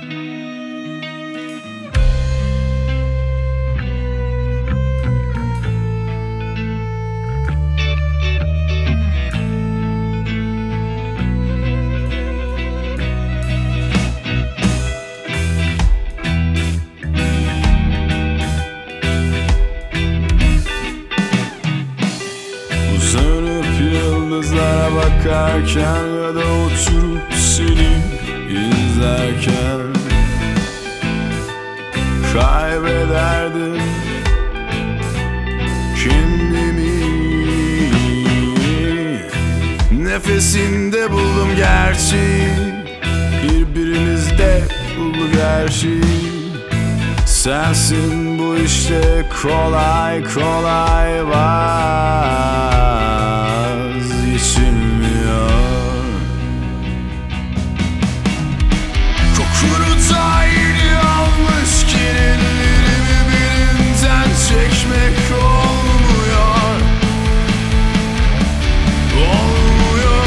Yıldızlara bakarken ya da oturup seni izlerken kaybederdim kendimi. Nefesinde buldum gerçeği, birbirimizde bulduk her şeyi. Sensin bu işte, kolay kolay vazgeçilmiyor. Kokunu da yeni almışken ellerimi birinden çekmek olmuyor. Olmuyor.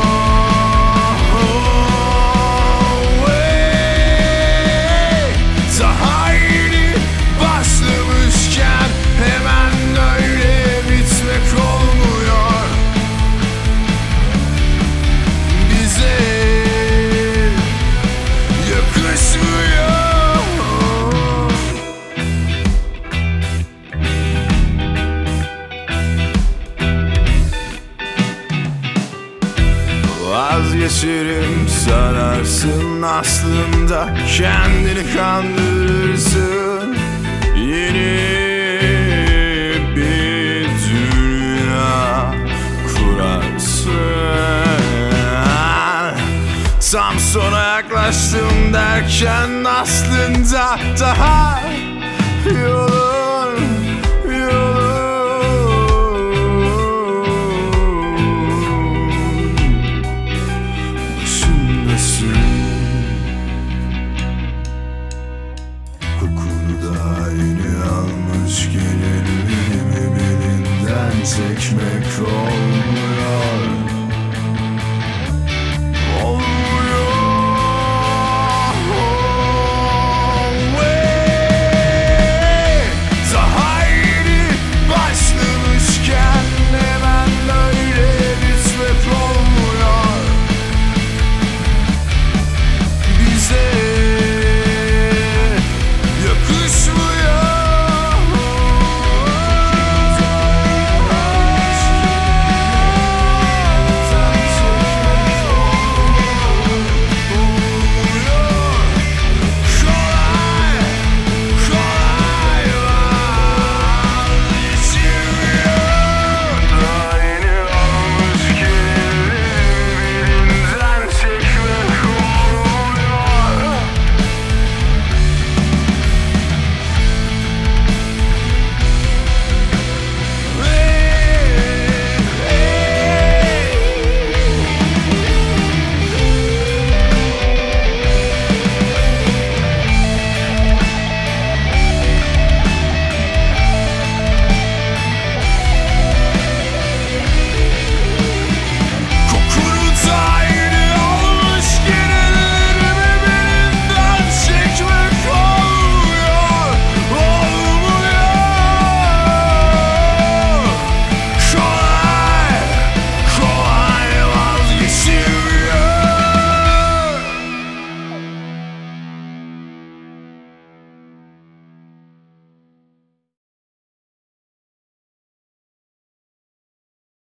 Daha yeni başlamışken hemen öyle bitmek olmuyor. Bize yakışmıyor. Vazgeçerim sanarsın, aslında kendini kandırırsın. Yeni bir dünya kurarsın. Tam sona yaklaştım derken aslında daha yolun başındasın. Kokunu da yeni almışken ellerimi belinden çekmek